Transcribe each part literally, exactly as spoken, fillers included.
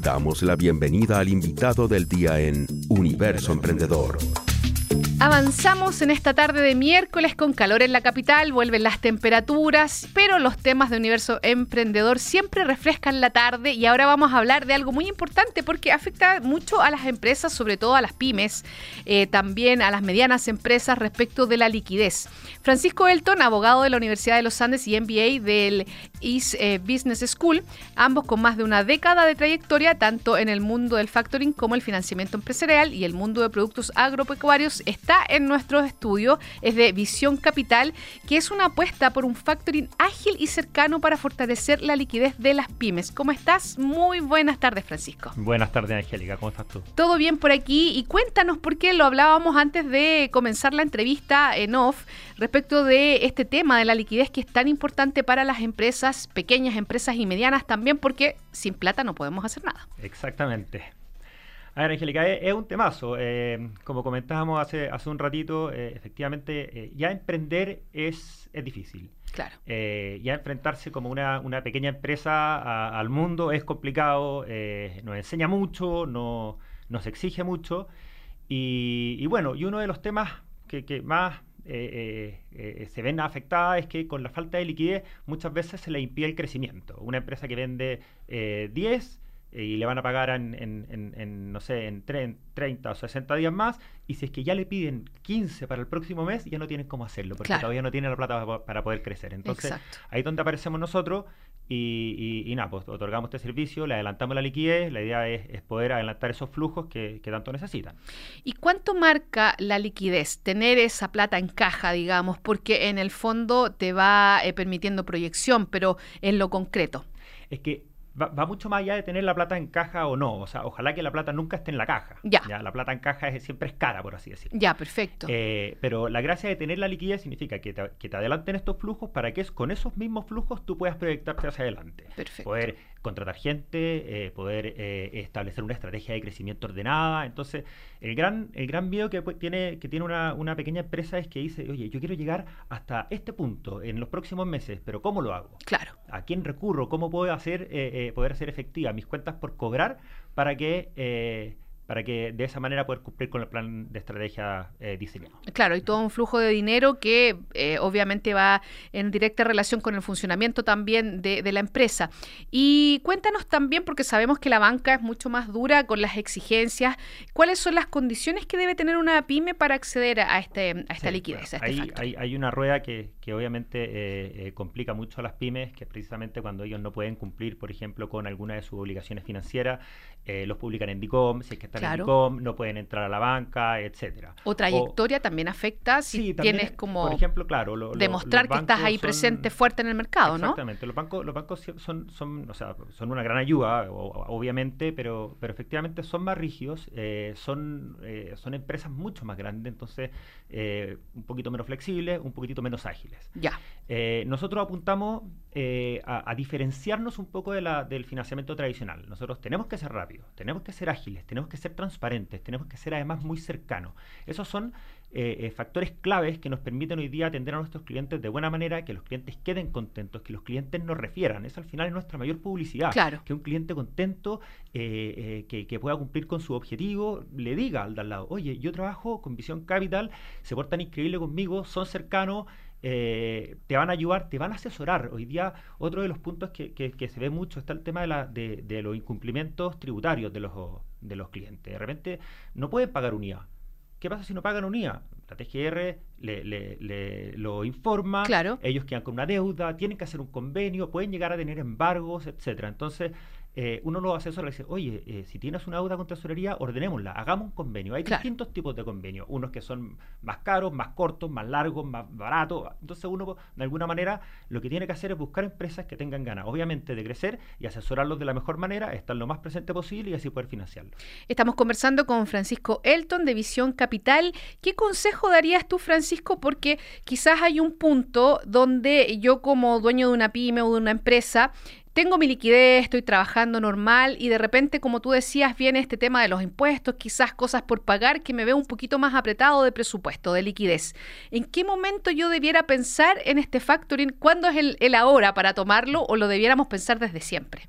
Damos la bienvenida al invitado del día en Universo Emprendedor. Avanzamos en esta tarde de miércoles con calor en la capital, vuelven las temperaturas, pero los temas de Universo Emprendedor siempre refrescan la tarde y ahora vamos a hablar de algo muy importante porque afecta mucho a las empresas, sobre todo a las pymes, eh, también a las medianas empresas respecto de la liquidez. Francisco Elton, abogado de la Universidad de los Andes y M B A del East eh, Business School, ambos con más de una década de trayectoria, tanto en el mundo del factoring como el financiamiento empresarial y el mundo de productos agropecuarios, está en nuestro estudio, es de Visión Capital, que es una apuesta por un factoring ágil y cercano para fortalecer la liquidez de las pymes. ¿Cómo estás? Muy buenas tardes, Francisco. Buenas tardes, Angélica. ¿Cómo estás tú? Todo bien por aquí y cuéntanos por qué lo hablábamos antes de comenzar la entrevista en off respecto de este tema de la liquidez que es tan importante para las empresas, pequeñas empresas y medianas también, porque sin plata no podemos hacer nada. Exactamente. A ver, Angélica, es, es un temazo. Eh, como comentábamos hace, hace un ratito, eh, efectivamente, eh, ya emprender es, es difícil. Claro. Eh, ya enfrentarse como una, una pequeña empresa a, al mundo es complicado, eh, nos enseña mucho, no, nos exige mucho. Y, y bueno, y uno de los temas que, que más eh, eh, eh, se ven afectadas es que con la falta de liquidez muchas veces se le impide el crecimiento. Una empresa que vende eh, diez y le van a pagar en, en, en, en no sé, en treinta o sesenta días más, y si es que ya le piden quince para el próximo mes, ya no tienen cómo hacerlo, porque claro, todavía no tienen la plata para, para poder crecer. Entonces, exacto, ahí es donde aparecemos nosotros y, y, y nada, pues otorgamos este servicio, le adelantamos la liquidez, la idea es, es poder adelantar esos flujos que, que tanto necesitan. ¿Y cuánto marca la liquidez? Tener esa plata en caja, digamos, porque en el fondo te va eh, permitiendo proyección, pero en lo concreto. Es que Va, va mucho más allá de tener la plata en caja o no. O sea, ojalá que la plata nunca esté en la caja. Ya. ¿Ya? La plata en caja es, siempre es cara, por así decirlo. Ya, perfecto. Eh, pero la gracia de tener la liquidez significa que te, que te adelanten estos flujos para que es, con esos mismos flujos tú puedas proyectarte hacia adelante. Perfecto. Poder contratar gente, eh, poder eh, establecer una estrategia de crecimiento ordenada. Entonces, el gran, el gran miedo que pues, tiene, que tiene una, una pequeña empresa es que dice, oye, yo quiero llegar hasta este punto en los próximos meses, pero ¿cómo lo hago? Claro. ¿A quién recurro? ¿Cómo puedo hacer, eh, eh, poder hacer efectiva mis cuentas por cobrar para que, eh, para que de esa manera poder cumplir con el plan de estrategia eh, diseñado? Claro, y todo un flujo de dinero que eh, obviamente va en directa relación con el funcionamiento también de, de la empresa. Y cuéntanos también, porque sabemos que la banca es mucho más dura con las exigencias, ¿cuáles son las condiciones que debe tener una pyme para acceder a, este, a esta sí, liquidez? Bueno, a este hay, hay, hay una rueda que, que obviamente eh, eh, complica mucho a las pymes, que es precisamente cuando ellos no pueden cumplir, por ejemplo, con alguna de sus obligaciones financieras, eh, los publican en DICOM, si es que están claro. en DICOM, no pueden entrar a la banca, etcétera. O trayectoria o, también afecta si sí, también tienes como, por ejemplo, claro, lo, lo, demostrar que estás ahí son, presente, fuerte en el mercado, exactamente, ¿no? Exactamente, los bancos, los bancos son, son, o sea, son una gran ayuda, obviamente, pero, pero efectivamente son más rígidos, eh, son, eh, son empresas mucho más grandes, entonces eh, un poquito menos flexibles, un poquitito menos ágiles. Ya. Eh, nosotros apuntamos eh, a, a diferenciarnos un poco de la, del financiamiento tradicional. Nosotros tenemos que ser rápidos, tenemos que ser ágiles, tenemos que ser transparentes, tenemos que ser además muy cercanos. Esos son eh, eh, factores claves que nos permiten hoy día atender a nuestros clientes de buena manera, que los clientes queden contentos, que los clientes nos refieran. Eso al final es nuestra mayor publicidad. Claro. Que un cliente contento, eh, eh, que, que pueda cumplir con su objetivo, le diga al de al lado, oye, yo trabajo con Visión Capital, se portan increíble conmigo, son cercanos, Eh, te van a ayudar, te van a asesorar. Hoy día otro de los puntos que, que, que se ve mucho está el tema de, la, de, de los incumplimientos tributarios de los, de los clientes. De repente no pueden pagar un I A. ¿Qué pasa si no pagan un I A? La T G R le, le, le lo informa, claro. Ellos quedan con una deuda, tienen que hacer un convenio, pueden llegar a tener embargos, etcétera. Entonces eh, uno lo asesora y dice, oye, eh, si tienes una deuda con tesorería, ordenémosla, hagamos un convenio. Hay claro. distintos tipos de convenios, unos que son más caros, más cortos, más largos, más baratos. Entonces uno, de alguna manera, lo que tiene que hacer es buscar empresas que tengan ganas, obviamente, de crecer y asesorarlos de la mejor manera, estar lo más presente posible y así poder financiarlos. Estamos conversando con Francisco Elton de Visión Capital. ¿Qué consejo darías tú, Francisco? Porque quizás hay un punto donde yo, como dueño de una pyme o de una empresa, tengo mi liquidez, estoy trabajando normal y de repente, como tú decías, viene este tema de los impuestos, quizás cosas por pagar, que me veo un poquito más apretado de presupuesto, de liquidez. ¿En qué momento yo debiera pensar en este factoring? ¿Cuándo es el, el ahora para tomarlo o lo debiéramos pensar desde siempre?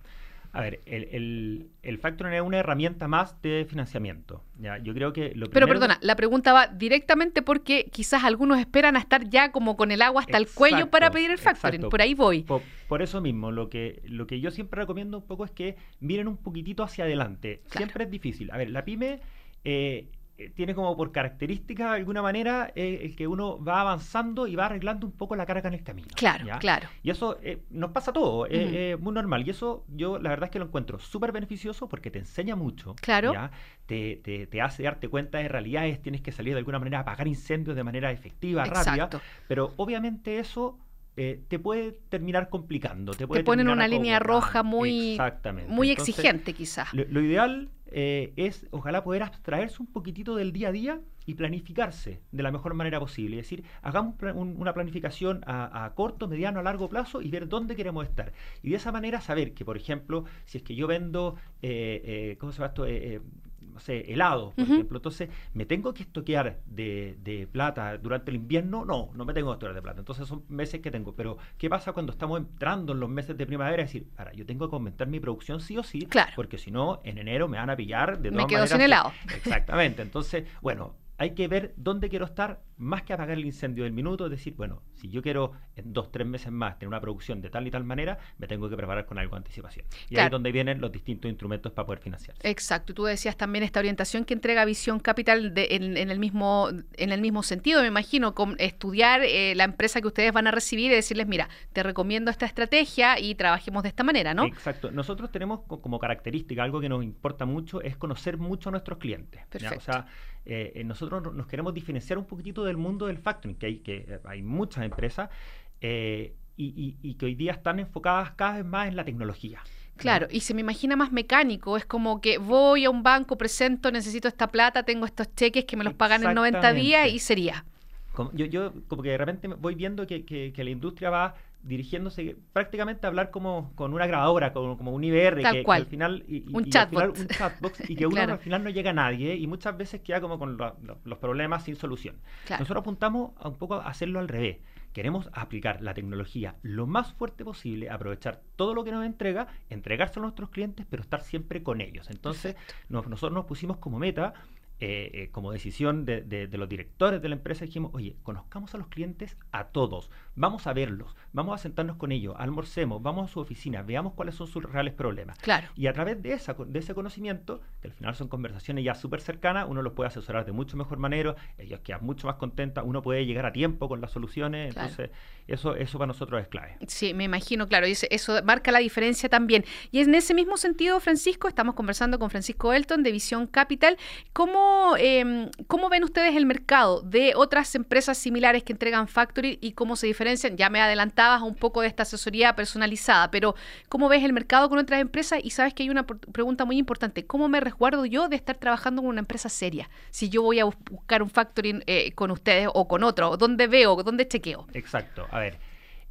A ver, el, el, el factoring es una herramienta más de financiamiento. ¿Ya? Yo creo que lo Pero primero... perdona, la pregunta va directamente porque quizás algunos esperan a estar ya como con el agua hasta Exacto, el cuello para pedir el factoring. Exacto. Por ahí voy. Por, por eso mismo, lo que, lo que yo siempre recomiendo un poco es que miren un poquitito hacia adelante. Claro. Siempre es difícil. A ver, la pyme... Eh, tiene como por característica de alguna manera eh, el que uno va avanzando y va arreglando un poco la carga en el camino. Claro, ¿ya? claro. Y eso eh, nos pasa a todos, es Uh-huh. eh, muy normal. Y eso yo la verdad es que lo encuentro súper beneficioso porque te enseña mucho. Claro. ¿ya? Te, te, te hace darte cuenta de realidades, tienes que salir de alguna manera a apagar incendios de manera efectiva, Exacto. rápida. Pero obviamente eso... Eh, te puede terminar complicando. Te, puede Te ponen terminar una línea acomodando. roja muy, Exactamente. muy Entonces, exigente quizás. Lo, lo ideal eh, es, ojalá, poder abstraerse un poquitito del día a día y planificarse de la mejor manera posible. Es decir, hagamos un, una planificación a, a corto, mediano, a largo plazo y ver dónde queremos estar. Y de esa manera saber que, por ejemplo, si es que yo vendo, eh, eh, ¿cómo se llama esto? Eh, eh, no sé, helado, por Uh-huh. ejemplo. Entonces, ¿me tengo que estoquear de, de plata durante el invierno? No, no me tengo que estoquear de plata. Entonces son meses que tengo. Pero, ¿qué pasa cuando estamos entrando en los meses de primavera? Es decir, ahora, yo tengo que aumentar mi producción sí o sí, claro. porque si no, en enero me van a pillar de todas me quedo maneras. sin helado. Exactamente. Entonces, bueno, hay que ver dónde quiero estar, más que apagar el incendio del minuto, es decir, bueno, si yo quiero en dos, tres meses más tener una producción de tal y tal manera, me tengo que preparar con algo de anticipación. Y claro. ahí es donde vienen los distintos instrumentos para poder financiarse. Exacto. Tú decías también esta orientación que entrega Visión Capital de, en, en, el mismo, en el mismo sentido, me imagino, con estudiar eh, la empresa que ustedes van a recibir y decirles, mira, te recomiendo esta estrategia y trabajemos de esta manera, ¿no? Exacto. Nosotros tenemos como característica, algo que nos importa mucho, es conocer mucho a nuestros clientes. Perfecto. ¿ya? O sea, eh, nosotros nos queremos diferenciar un poquitito del mundo del factoring, que hay, que hay muchas empresas eh, y, y, y que hoy día están enfocadas cada vez más en la tecnología. Claro, ¿no? Y se me imagina más mecánico, es como que voy a un banco, presento, necesito esta plata, tengo estos cheques que me los pagan en noventa días y sería. Como yo, yo como que de repente voy viendo que, que, que la industria va dirigiéndose prácticamente a hablar como con una grabadora, como, como un I B R, Tal que, cual. que al final y, un, y chatbot. al final un chatbox y que uno claro. al final no llega a nadie y muchas veces queda como con lo, lo, los problemas sin solución. Claro. Nosotros apuntamos a un poco a hacerlo al revés. Queremos aplicar la tecnología lo más fuerte posible, aprovechar todo lo que nos entrega, entregárselo a nuestros clientes, pero estar siempre con ellos. Entonces, nos, nosotros nos pusimos como meta, eh, eh, como decisión de, de, de los directores de la empresa, dijimos, oye, conozcamos a los clientes a todos, vamos a verlos, vamos a sentarnos con ellos, almorcemos, vamos a su oficina, veamos cuáles son sus reales problemas. Claro. Y a través de, esa, de ese conocimiento, que al final son conversaciones ya súper cercanas, uno los puede asesorar de mucho mejor manera, ellos quedan mucho más contentos, uno puede llegar a tiempo con las soluciones, Claro. entonces eso, eso para nosotros es clave. Sí, me imagino, claro, y ese- eso marca la diferencia también. Y en ese mismo sentido, Francisco, estamos conversando con Francisco Elton de Visión Capital. ¿Cómo, eh, ¿Cómo ven ustedes el mercado de otras empresas similares que entregan factory y cómo se diferencian? Ya me adelantabas un poco de esta asesoría personalizada, pero ¿cómo ves el mercado con otras empresas? Y sabes que hay una por- pregunta muy importante. ¿Cómo me resguardo yo de estar trabajando con una empresa seria? Si yo voy a bus- buscar un factoring eh, con ustedes o con otro, ¿dónde veo? ¿Dónde chequeo? Exacto. A ver,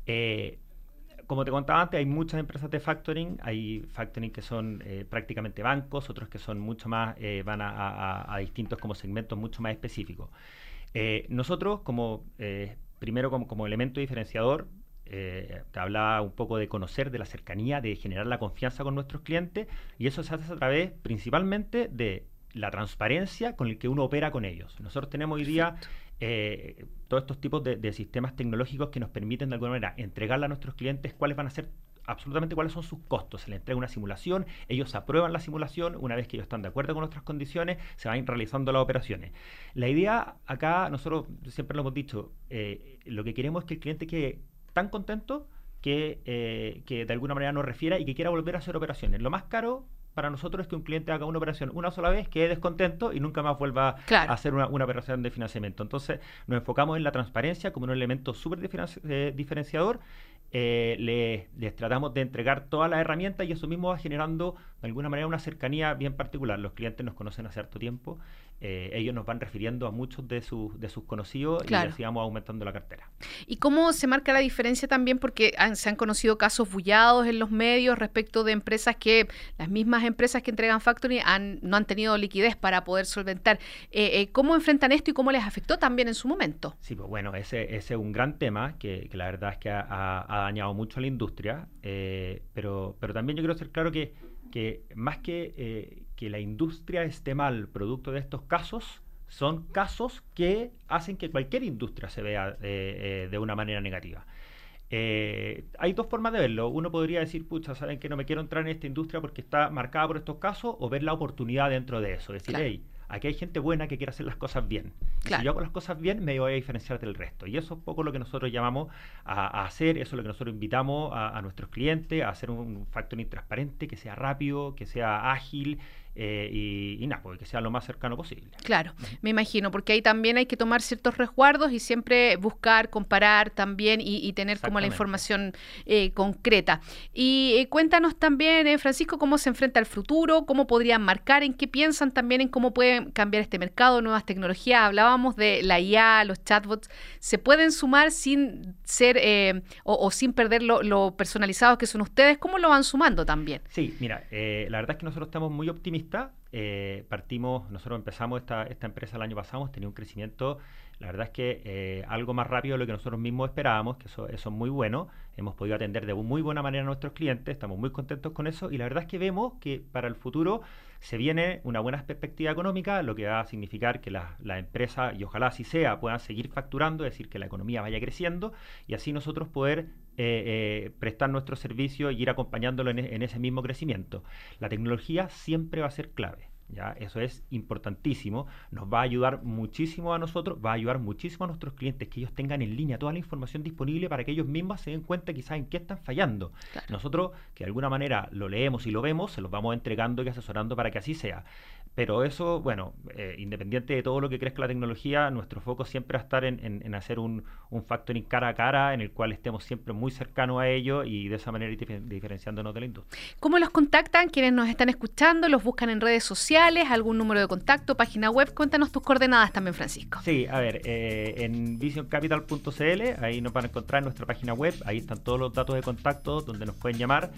eh, como te contaba antes, hay muchas empresas de factoring, hay factoring que son eh, prácticamente bancos, otros que son mucho más, eh, van a, a- a distintos como segmentos mucho más específicos. Eh, nosotros, como eh, primero como, como elemento diferenciador, eh, te hablaba un poco de conocer, de la cercanía, de generar la confianza con nuestros clientes, y eso se hace a través principalmente de la transparencia con el que uno opera con ellos. Nosotros tenemos hoy día eh, todos estos tipos de, de sistemas tecnológicos que nos permiten de alguna manera entregarle a nuestros clientes cuáles van a ser absolutamente cuáles son sus costos. Se les entrega una simulación, ellos aprueban la simulación, una vez que ellos están de acuerdo con nuestras condiciones, se van realizando las operaciones. La idea acá, nosotros siempre lo hemos dicho, eh, lo que queremos es que el cliente quede tan contento que, eh, que de alguna manera nos refiera y que quiera volver a hacer operaciones. Lo más caro para nosotros es que un cliente haga una operación una sola vez, quede descontento y nunca más vuelva Claro. a hacer una, una operación de financiamiento. Entonces, nos enfocamos en la transparencia como un elemento súper diferenci- eh, diferenciador. Eh, le- les tratamos de entregar todas las herramientas y eso mismo va generando de alguna manera una cercanía bien particular. Los clientes nos conocen hace harto tiempo, eh, ellos nos van refiriendo a muchos de sus, de sus conocidos, claro, y así vamos aumentando la cartera. ¿Y cómo se marca la diferencia también? Porque han, se han conocido casos bullados en los medios respecto de empresas que, las mismas empresas que entregan factoring han, no han tenido liquidez para poder solventar. Eh, eh, ¿Cómo enfrentan esto y cómo les afectó también en su momento? Sí, pues bueno, ese, ese es un gran tema que, que la verdad es que ha, ha, ha dañado mucho a la industria, eh, pero, pero también yo quiero ser claro que, que más que, eh, que la industria esté mal producto de estos casos, son casos que hacen que cualquier industria se vea eh, eh, de una manera negativa. Eh, hay dos formas de verlo. Uno podría decir, pucha, saben que no me quiero entrar en esta industria porque está marcada por estos casos, o ver la oportunidad dentro de eso. Decir, hey, claro, aquí hay gente buena que quiere hacer las cosas bien. Claro. Si yo hago las cosas bien, me voy a diferenciar del resto. Y eso es un poco lo que nosotros llamamos a, a hacer, eso es lo que nosotros invitamos a, a nuestros clientes, a hacer un, un factoring transparente, que sea rápido, que sea ágil, Eh, y, y nada, pues que sea lo más cercano posible. Claro, uh-huh. Me imagino, porque ahí también hay que tomar ciertos resguardos y siempre buscar, comparar también y, y tener como la información eh, concreta. Y eh, cuéntanos también, eh, Francisco, cómo se enfrenta al futuro, cómo podrían marcar, en qué piensan también en cómo pueden cambiar este mercado, nuevas tecnologías. Hablábamos de la I A, los chatbots, ¿se pueden sumar sin ser eh, o, o sin perder lo, lo personalizados que son ustedes? ¿Cómo lo van sumando también? Sí, mira, eh, la verdad es que nosotros estamos muy optimistas. Eh, partimos, nosotros empezamos esta, esta empresa el año pasado, hemos tenido un crecimiento, la verdad es que eh, algo más rápido de lo que nosotros mismos esperábamos, que eso, eso es muy bueno, hemos podido atender de muy buena manera a nuestros clientes, estamos muy contentos con eso, y la verdad es que vemos que para el futuro se viene una buena perspectiva económica, lo que va a significar que las la empresas, y ojalá así sea, puedan seguir facturando, es decir, que la economía vaya creciendo, y así nosotros poder eh, eh, prestar nuestro servicio y ir acompañándolo en, en ese mismo crecimiento. La tecnología siempre va a ser clave. ¿Ya? Eso es importantísimo, nos va a ayudar muchísimo a nosotros, va a ayudar muchísimo a nuestros clientes que ellos tengan en línea toda la información disponible para que ellos mismos se den cuenta quizás en qué están fallando. Claro. Nosotros, que de alguna manera lo leemos y lo vemos, se los vamos entregando y asesorando para que así sea. Pero eso, bueno, eh, independiente de todo lo que crezca la tecnología, nuestro foco siempre va a estar en, en, en hacer un, un factoring cara a cara en el cual estemos siempre muy cercanos a ello y de esa manera ir dif- diferenciándonos de la industria. ¿Cómo los contactan quienes nos están escuchando? ¿Los buscan en redes sociales? ¿Algún número de contacto? ¿Página web? Cuéntanos tus coordenadas también, Francisco. Sí, a ver, eh, en vision capital punto c l, ahí nos van a encontrar en nuestra página web, ahí están todos los datos de contacto donde nos pueden llamar.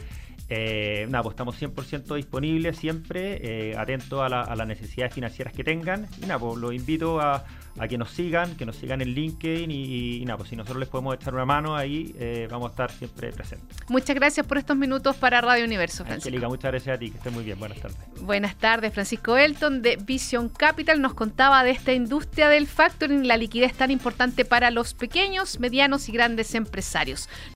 Eh, nada, pues estamos cien por ciento disponibles siempre, eh, atentos a, la, a las necesidades financieras que tengan. Y nada, pues los invito a, a que nos sigan, que nos sigan en LinkedIn y, y, y nada, pues si nosotros les podemos echar una mano ahí, eh, vamos a estar siempre presentes. Muchas gracias por estos minutos para Radio Universo, Francisco. Angélica, muchas gracias a ti, que estés muy bien, buenas tardes. Buenas tardes, Francisco Elton de Vision Capital nos contaba de esta industria del factoring, la liquidez tan importante para los pequeños, medianos y grandes empresarios.